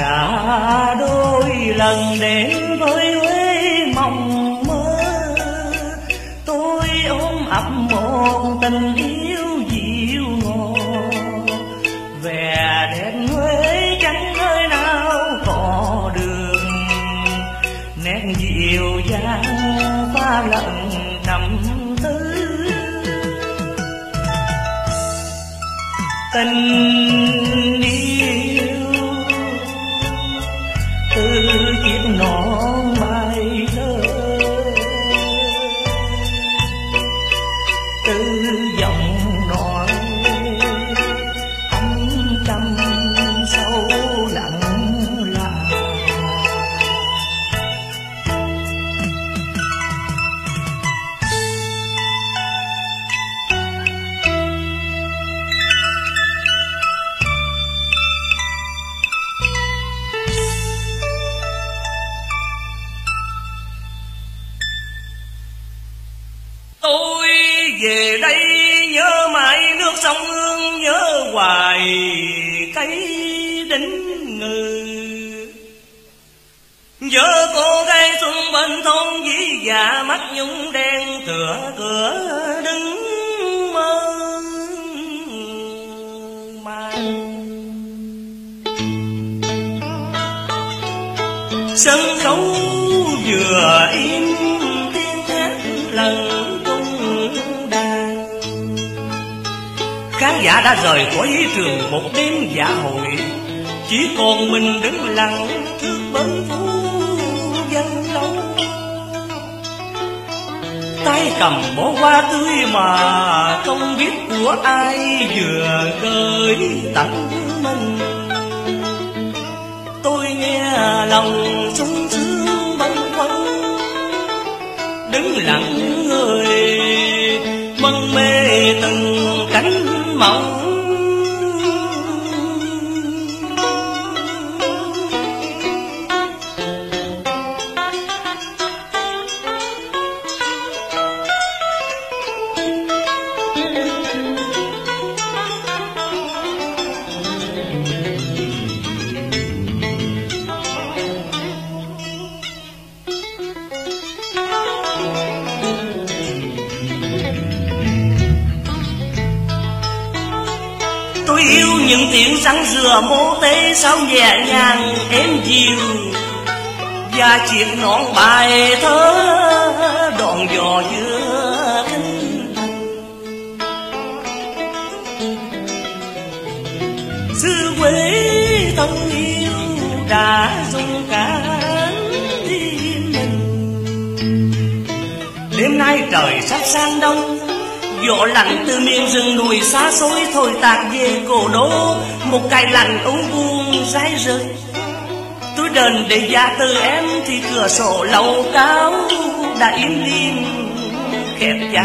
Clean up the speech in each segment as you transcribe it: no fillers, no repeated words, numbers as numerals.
Cả đôi lần đến với Huế mộng mơ, tôi ôm ấp một tình yêu dịu ngọt. Về đến Huế chẳng nơi nào có đường, nét dịu dàng pha lẫn trầm tư. Tình yêu từ chiếc nón bay thơ, từ giọng nói âm trầm sâu lặng lặng. Tôi về đây nhớ mãi nước sông Hương, nhớ hoài cây đính ngừ. Nhớ cô gái xuân bên thôn dĩ dạ, mắt nhung đen tựa cửa đứng mơ màng. Sân khấu vừa im tiếng hát lần khán giả đã rời khỏi trường một đêm dạ hội, chỉ còn mình đứng lặng trước bến phố dân lâu. Tay cầm bó hoa tươi mà không biết của ai vừa gửi tặng mình. Tôi nghe lòng sung sướng bâng khuâng, đứng lặng người mân mê từng cánh mộng. Tôi yêu những tiếng răng rửa mô tê sao nhẹ nhàng êm dịu, và chiếc nón bài thơ đòn gió giữa kinh thành. Xứ Huế thân yêu đã dùng cả tim mình. Đêm nay trời sắp sang đông, gió lạnh từ miền rừng núi xa xôi thổi tạt về cổ đô, một cái lạnh ưu buồn dai rơi. Tôi đền để gia từ em thì cửa sổ lầu cao đã im lìm khép chặt.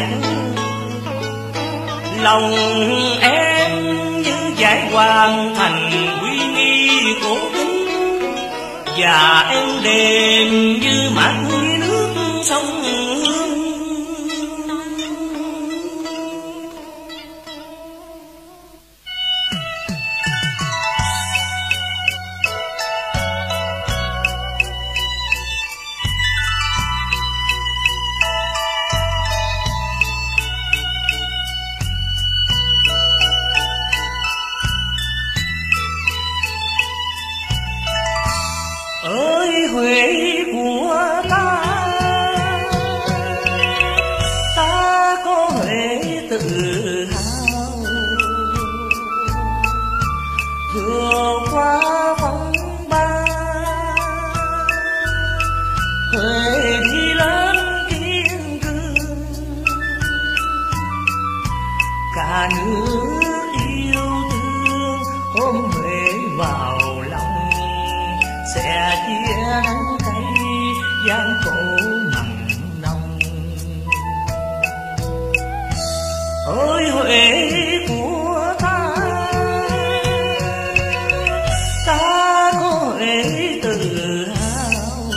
Lòng em như giải hoàn thành uy nghi cổ kính, và em đêm như mát nước sông Hương. Ơi Huế của ta, ta có Huế tự hào. Vừa qua phong ba, Huế đi lên kiên cường. Cả nước yêu thương ôm Huế vào lòng, sẽ chia nắng cay gian khổ mặn nồng. Ôi Huế của ta, ta có Huế tự hào.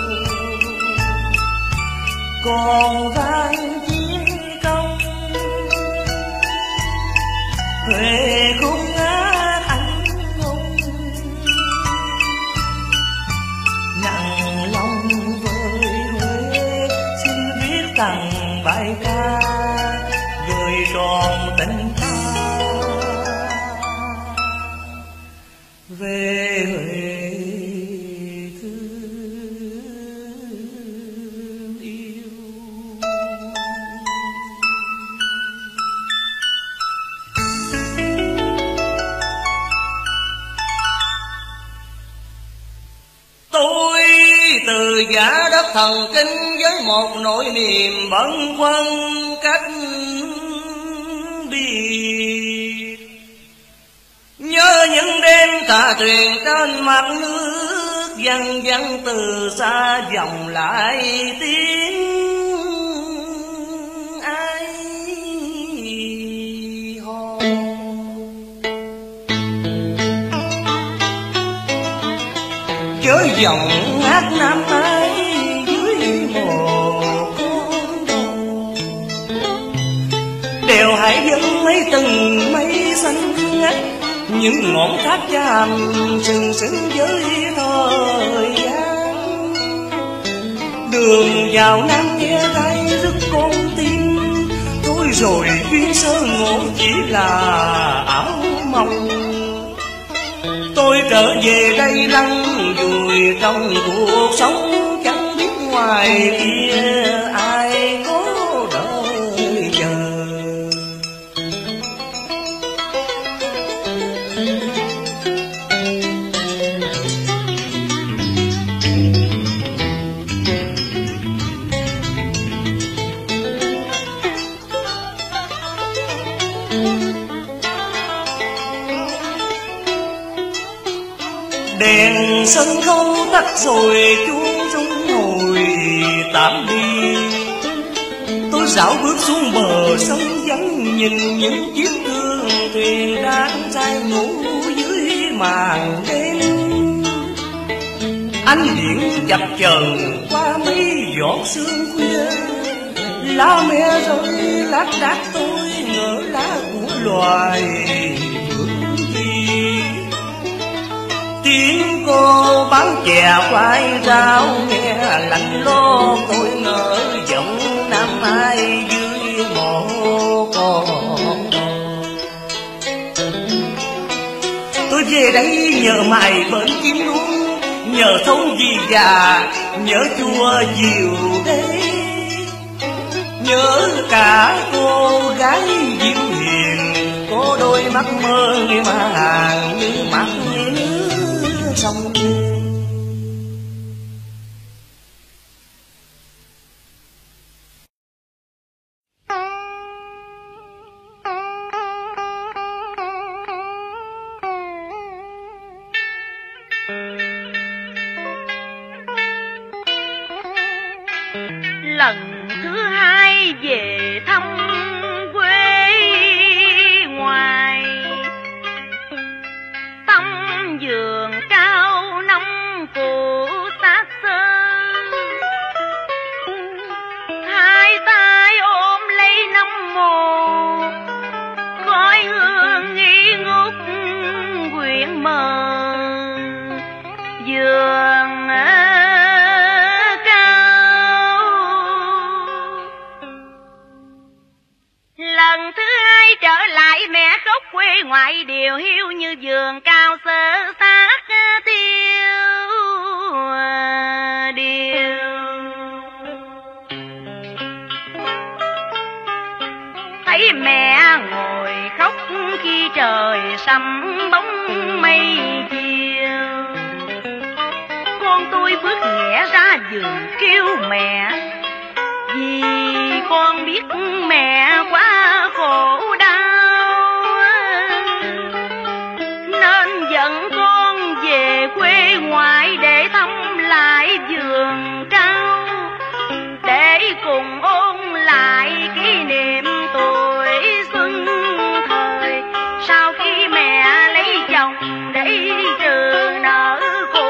Còn vang chiến công, Huế khúc ngát anh hùng. tặng bài ca gửi tròn tình ta về Huế thương yêu. Tôi từ giả đất thần kinh với một nỗi niềm bâng khuâng cách biệt, nhớ những đêm tà thuyền trên mặt nước, văng văng từ xa vọng lại tiếng ai hò. Chớ giọng hát năm ấy dưới một con đồi, đều hãy vẫn mấy từng mây xanh ngắt, những ngọn thác chàm sừng sững với thời gian. Đường vào Nam nghe tay rất con tim, thôi rồi duyên sơ ngộ chỉ là ảo mộng. Tôi trở về đây lăn vùi trong cuộc sống, chẳng biết ngoài kia ai có đợi chờ. Đèn sân khấu tắt rồi chuông rung hồi tạm đi. Tôi dạo bước xuống bờ sông vắng, nhìn những chiếc thương thuyền đang say ngủ dưới màn đêm. Ánh điện chập chờn qua mấy giọt sương khuya, lá me rơi lác đác tôi ngỡ lá của loài phương gì. Tiếng cô bán chè khoai rau nghe lạnh lo, tôi ngỡ giọng năm ai dưới mộ con. Tôi về đây nhờ mày bên chim luôn, nhờ thôn dì già, nhớ chùa diều đế, nhớ cả cô gái dịu hiền, có đôi mắt mơ mà hàng như mặt nước sông. Lần thứ hai về thăm quê ngoài, tâm vườn cao nóng cụ xác xơ, hai tay ôm lấy nắm mồ, khói hương nghi ngút quyện mờ vườn lần thứ hai trở lại mẹ gốc quê ngoại, điều hiu như vườn cao sơ sát tiêu điều. Thấy mẹ ngồi khóc khi trời sầm bóng mây chiều, con tôi bước nhẹ ra vườn kêu mẹ, vì con biết mẹ quá khổ đau, nên dẫn con về quê ngoại để thăm lại vườn cao, để cùng ôn lại kỷ niệm tuổi xuân thời, sau khi mẹ lấy chồng để trừ nợ cũ.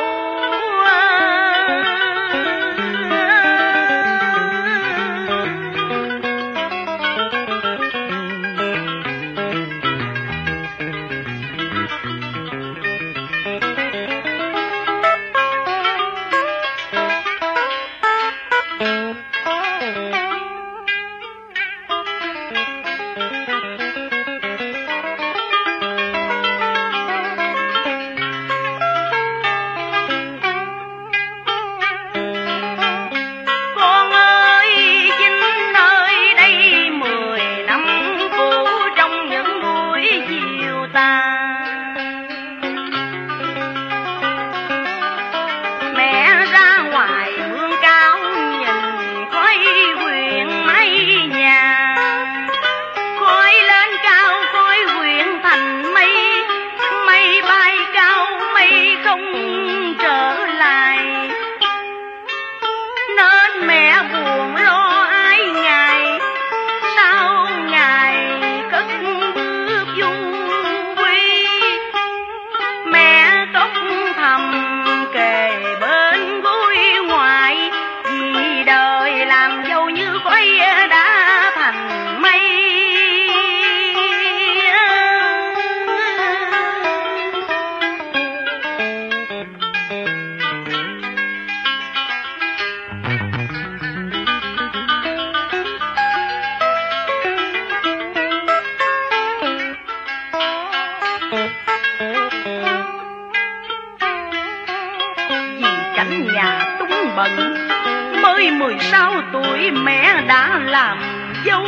Vì cảnh nhà túng bận, mới 16 tuổi mẹ đã làm dâu.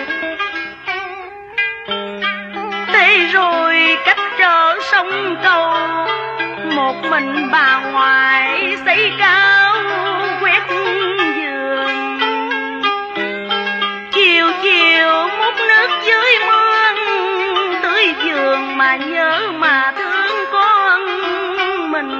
Thế rồi cách trở sông cầu, một mình bà ngoại xây cao quét giường. Chiều chiều múc nước dưới mương, tưới giường mà nhớ mà thương con mình.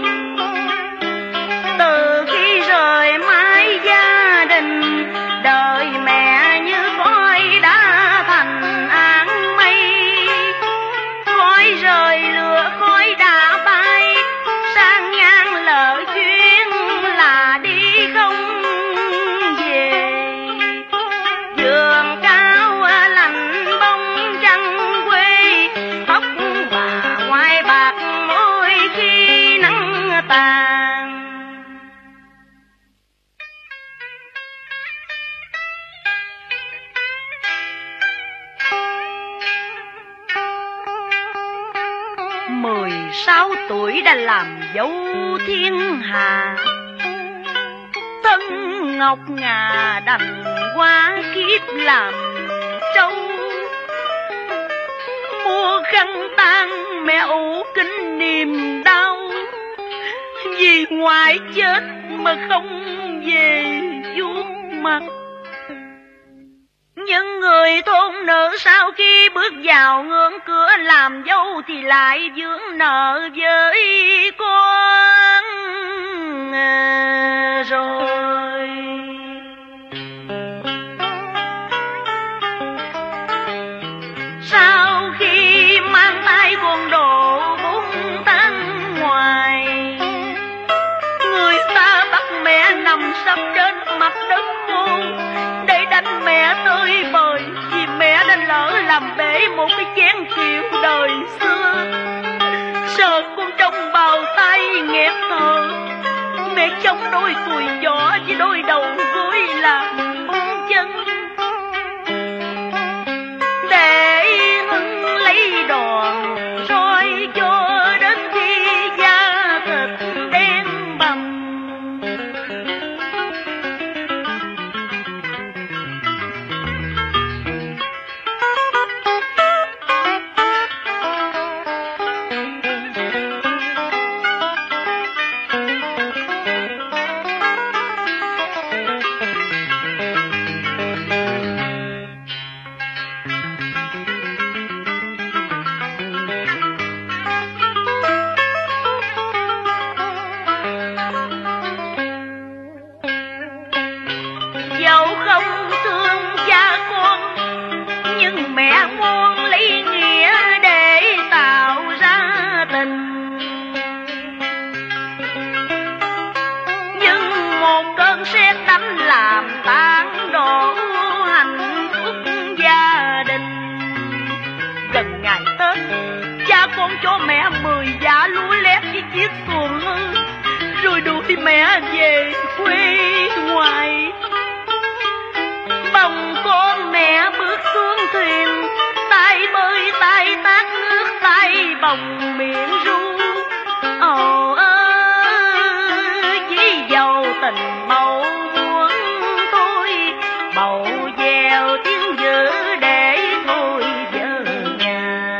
Từ khi rời mái gia đình, đời mẹ như khói đã thành áng mây. Khói rời lửa khói đã bay, sang ngang lỡ chuyến là đi không về. Giường cao lạnh bông trăng quê, tóc bà ngoại bạc mỗi khi nắng tàn. Mười 16 tuổi đã làm dâu thiên hà, thân ngọc ngà đành qua kiếp làm trâu. Mua khăn tang mẹ ủ kính niềm đau, vì ngoại chết mà không về vuốt mặt. Những người thôn nữ sau khi bước vào ngưỡng cửa làm dâu thì lại vướng nợ với con rồi. Sau khi mang tay quần đồ 4 tháng ngoài, người ta bắt mẹ nằm sấp trên mặt đất khô để đánh mẹ tơi bời, vì mẹ đã lỡ làm bể một cái chén rượu đời xưa. Sợ con trong bào tay nghẹt thở, mẹ chống đôi cùi chỏ với đôi đầu gối làm chân, để hưng lấy đòn roi cho đến khi da thịt đen bầm. Dẫu không thương cha con, nhưng mẹ muốn lấy nghĩa để tạo ra tình. Nhưng một cơn sét đánh làm tan đổ hạnh phúc gia đình. Gần ngày Tết, cha con cho mẹ 10 vả lúa lép với chiếc xuồng hư, rồi đuổi mẹ về quê ngoại. Bồng con mẹ bước xuống thuyền, tay bơi tay tát nước, tay bồng miệng ru. Ồ ơi, chỉ dầu tình màu muốn thôi, bầu dèo tiếng dữ để thôi vợ nhà.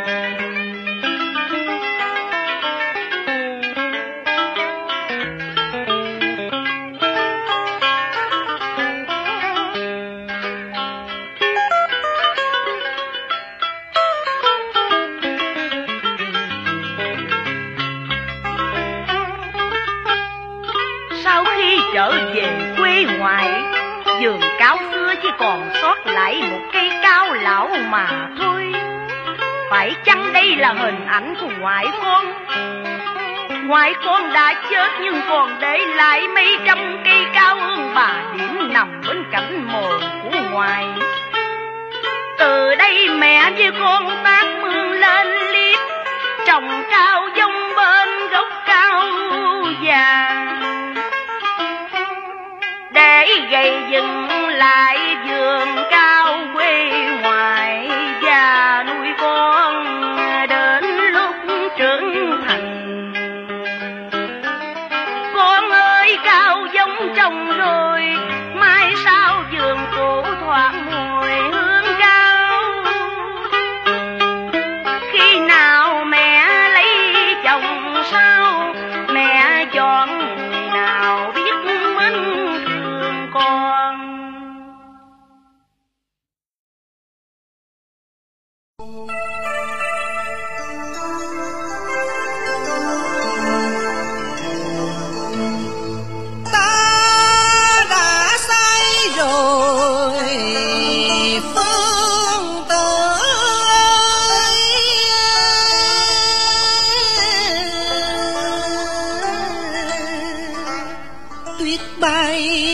Sau khi trở về quê ngoại, vườn cao xưa chỉ còn sót lại một cây cao lão mà thôi. Phải chăng đây là hình ảnh của ngoại con? Ngoại con đã chết nhưng còn để lại mấy trăm cây cao ương bà điểm nằm bên cạnh mồ của ngoại. Từ đây mẹ với con tác mương lên liếc, trồng cao dông bên gốc cao già, để gây dựng lại vườn cao quê ngoại và nuôi con đến lúc trưởng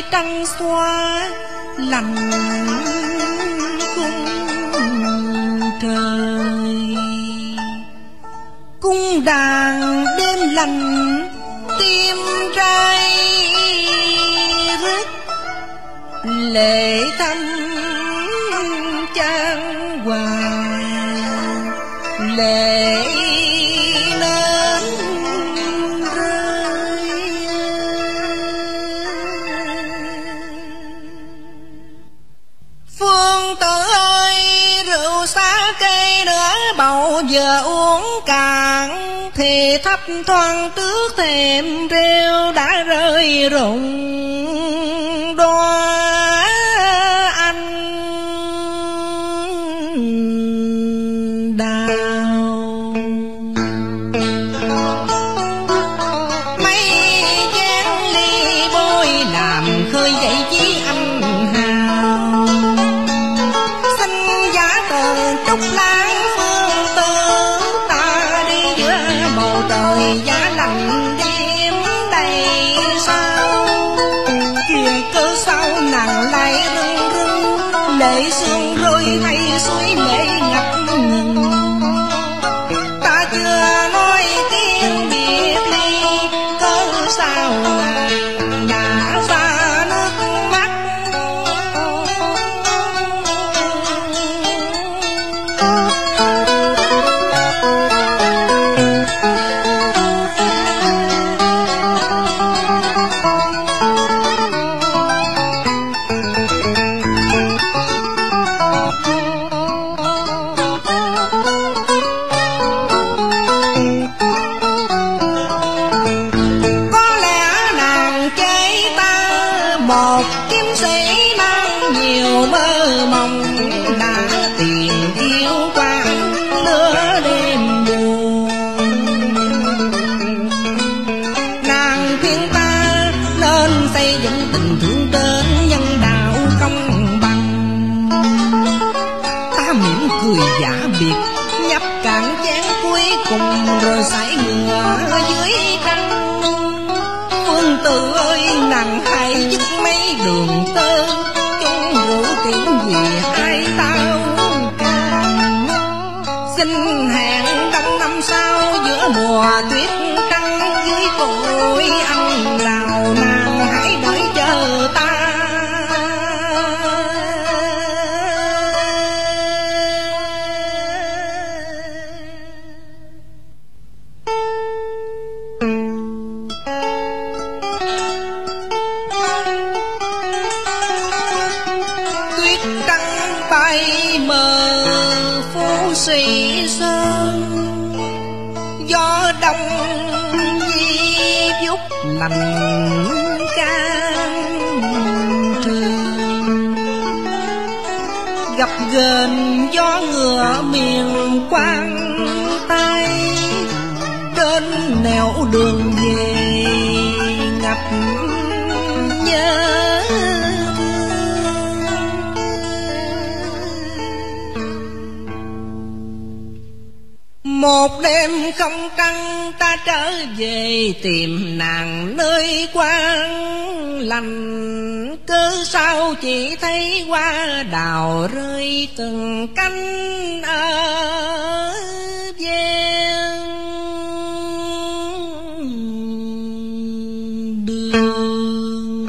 trăng xoa lạnh cung trời. Cung đàn đêm lạnh tim trai rứt, lệ thăm chan hòa lệ nên rơi. Phương Tử ơi, rượu xá cây nữa bầu giờ uống cạn, thì thấp thoáng tước thềm rêu đã rơi rụng đóa anh đào. Mấy chén ly bôi làm khơi dậy chí anh hào, xin giá tờ trúc lan phương Tử, ta đi giữa bầu trời giá lạnh đêm đầy sao. Kìa cớ sao nàng lại rưng rưng, lệ sương rơi hay suối lệ ngập ngừng. Ta chưa nói tiếng biệt ly, cớ sao nàng đã xa nước mắt. Có lẽ nàng chế ta một kiếm sĩ mang nhiều mơ mộng, đã tìm yêu quang lửa đêm buồn. Nàng khuyên ta nên xây dựng tình thương trên nhân đạo công bằng. Ta mỉm cười giả biệt, nhấp cạn chén cuối cùng rồi sải ngựa dưới trăng. Phương Tử ơi, nàng hãy dứt mấy đường tơ, chung rượu tiễn về hai tao càng. Xin hẹn đặng năm sau giữa mùa tuyết trắng, dưới cội anh lào nàng hãy đợi chờ ta. Tuyết trắng bay mờ phố sĩ sơn, gió đông di vút lành can trường. Gặp gền gió ngựa miền Quang Tây, trên nẻo đường về ngập nhớ. Một đêm không trăng ta trở về tìm nàng nơi quang lành, cớ sao chỉ thấy hoa đào rơi từng cánh ở ven đường.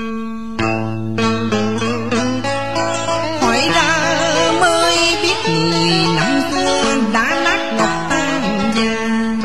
Hỏi ra mới biết người năm xưa đã nát ngọc tan vàng.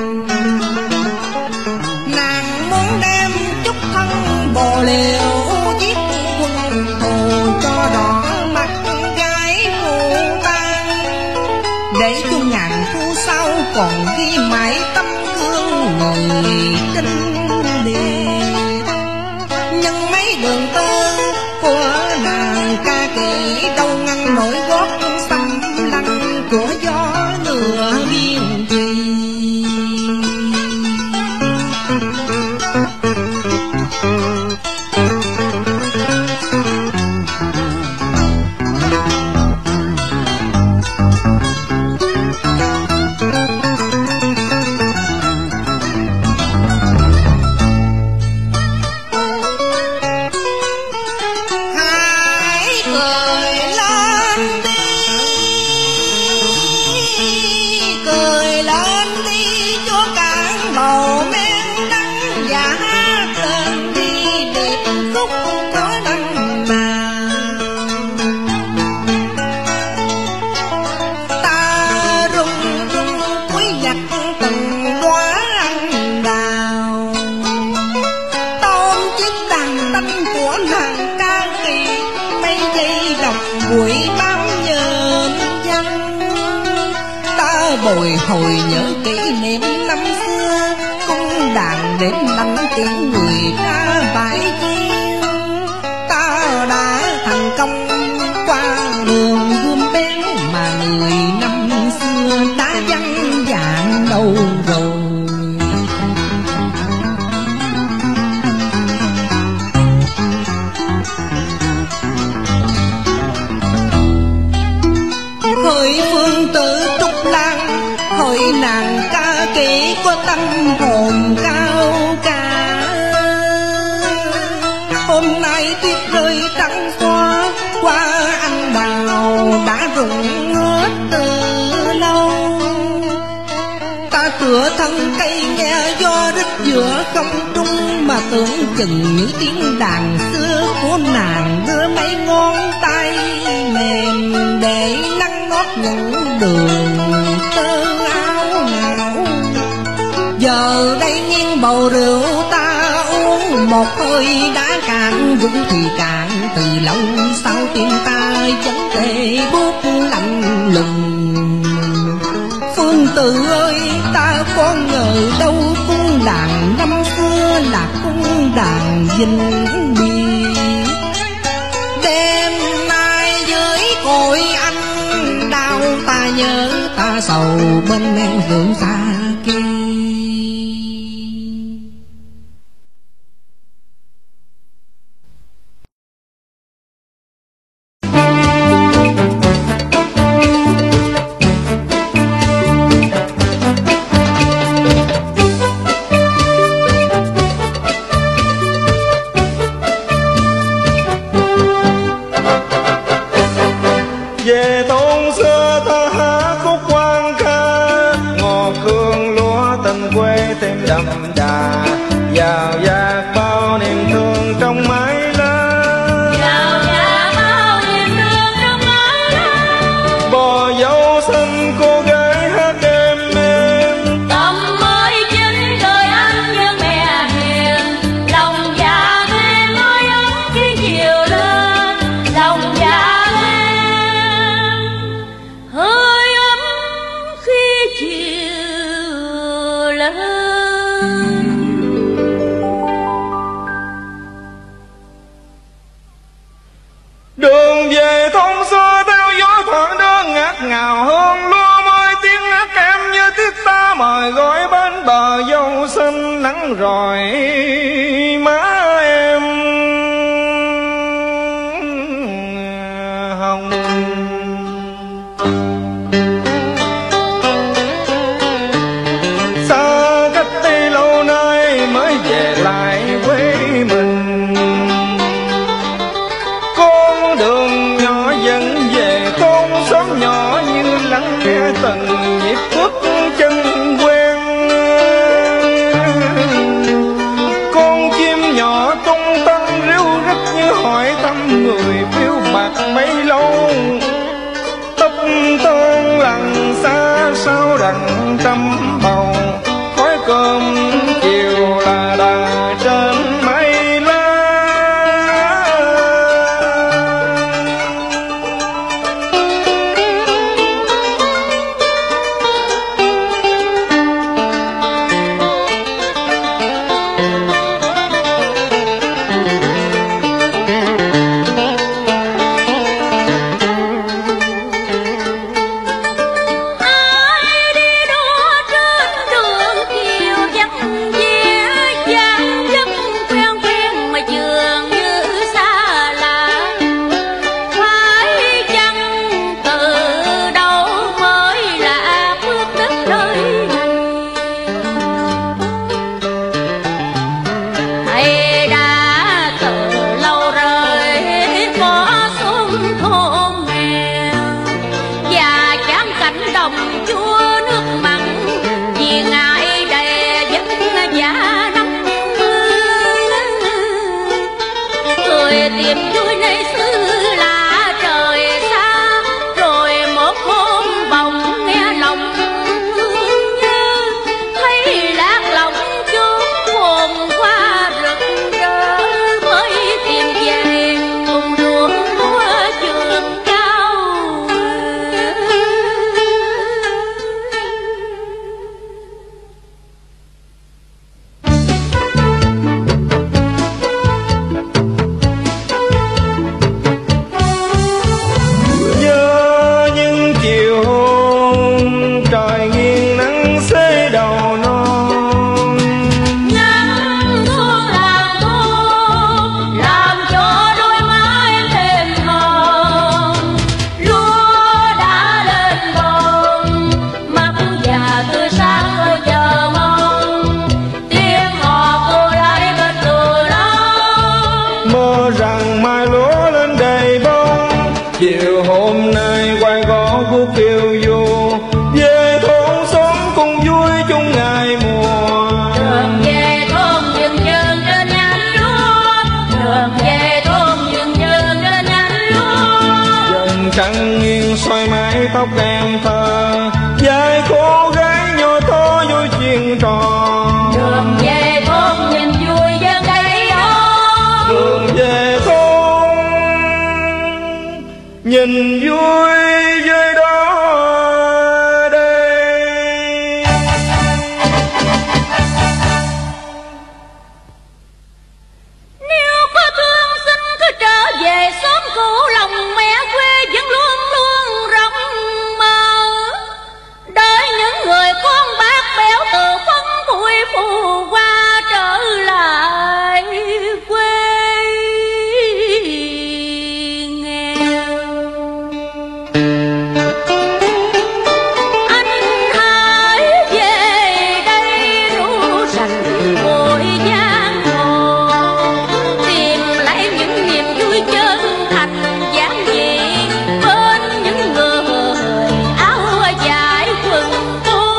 Nàng muốn đem chút thân bồ liều giết quân thù cho đỏ mặt gái phụ tan, để cho ngàn thu sau còn ghi mãi tấm gương người trinh liệt. Nhưng mấy đường tơ của nàng ca kỹ đâu ngăn nổi gót xâm lăng của gió lửa biên thùy. bồi hồi nhớ kỷ niệm năm xưa, cung đàn đến đánh tiếng người ra bãi chiến. Ta đã thành công qua đường gươm béo mà người năm xưa đã vắng dạng đâu rồi. Hỡi phương tử Trúc Lan, hỡi nàng ca kỹ có tâm hồn cao cả. Hôm nay tuyết rơi trắng xóa, qua anh đào đã rụng hết từ lâu. Ta tựa thân cây nghe gió rít giữa không trung, mà tưởng chừng những tiếng đàn xưa của nàng đưa mấy ngón tay mềm để nắng nót những đường tơ áo não. Giờ đây nghiêng bầu rượu ta uống một hơi đã cạn, dũng thì cạn từ lâu sau tim ta chẳng thể bút lạnh lùng. Phương Tử ơi, ta có ngờ đâu cung đàn năm xưa là cung đàn vinh biệt. Đêm nay với cội anh đau ta nhớ ta sầu bên em hương xa kia. Về thôn xưa ta hát khúc quan ca, ngò cương lúa tình quê thêm đậm đà. Vào dạt bao niềm thương trong mái lá, Vào nhà bao niềm thương trong mái lá. bò dâu xinh cô gái hát êm êm. Tâm mới chính đời anh như mẹ hiền, lòng dạ thêm ơi ấm khi chiều lên. Lòng dạ thêm hơi ấm khi chiều lên. Đường về thôn xưa theo gió thoảng đơn ngát ngào, hương lúa mới tiếng hát em như tiếng ta mời gọi bên bờ dâu xinh nắng rồi má em hồng. Xa cách đi lâu nay mới về lại quê mình, con đường nhỏ dẫn về thôn xóm nhỏ như lắng nghe từng nhịp bước chân quen. Con chim nhỏ tung tăng ríu rít như hỏi thăm người phiêu bạc mấy lâu. Tóc thơm lặng xa sau đành trăm bầu, khói cơm chiều là đà trên mây lá. Ai đi đua trên đường chiều vắng vẻ, dáng dấp quen quen mà dường như xa lạ. Phải chăng từ đâu mới là bước đất nơi này, hay đã từ lâu rồi có xuống thôn nghèo và chán cảnh đồng chúa nước mặn, vì ngại đè vất vả năm người tìm vui nơi xứ lạ trời xa. Rồi một hôm bỗng nghe lòng thương nhớ, thấy lạc lòng chốn hồn qua rực rỡ, mới tìm về cùng ruộng lúa trường cao. nhìn vui với đó đây. Nếu có thương xin cứ trở về xóm cũ, lòng mẹ quê vẫn luôn luôn rộng mơ. Đợi những người con bác béo từ phân bụi phù qua trở lại quê nghèo. Anh hãy về đây ru sành bụi giang hồ, tìm lại những niềm vui chân thành giản dị bên những người áo dài quần tô.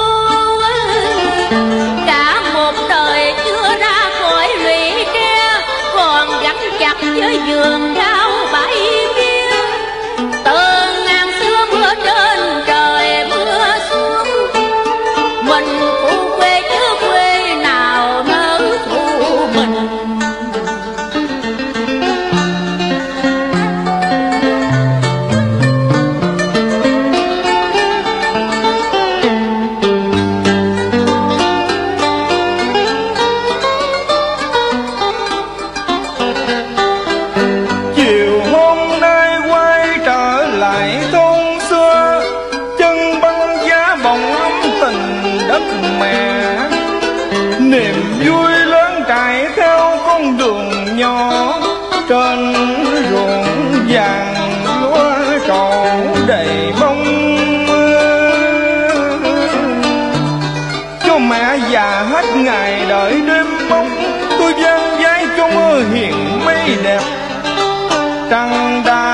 Cả một đời chưa ra khỏi lũy tre, còn gắn chặt với vườn rau bãi biên. Từ ngàn xưa mưa trên trời mưa xuống, mình phụ quê chứ quê nào nỡ phụ mình. Chiều hôm nay quay trở lại thôn xưa, chân băng giá bồng ấm tình đất mẹ. Niềm vui lớn trải theo con đường nhỏ, trên ruộng vàng lúa trổ đầy bông. Cho mẹ già hết ngày đợi đêm mong, tôi vang vai cho mưa hiền mây đẹp. Trăng đã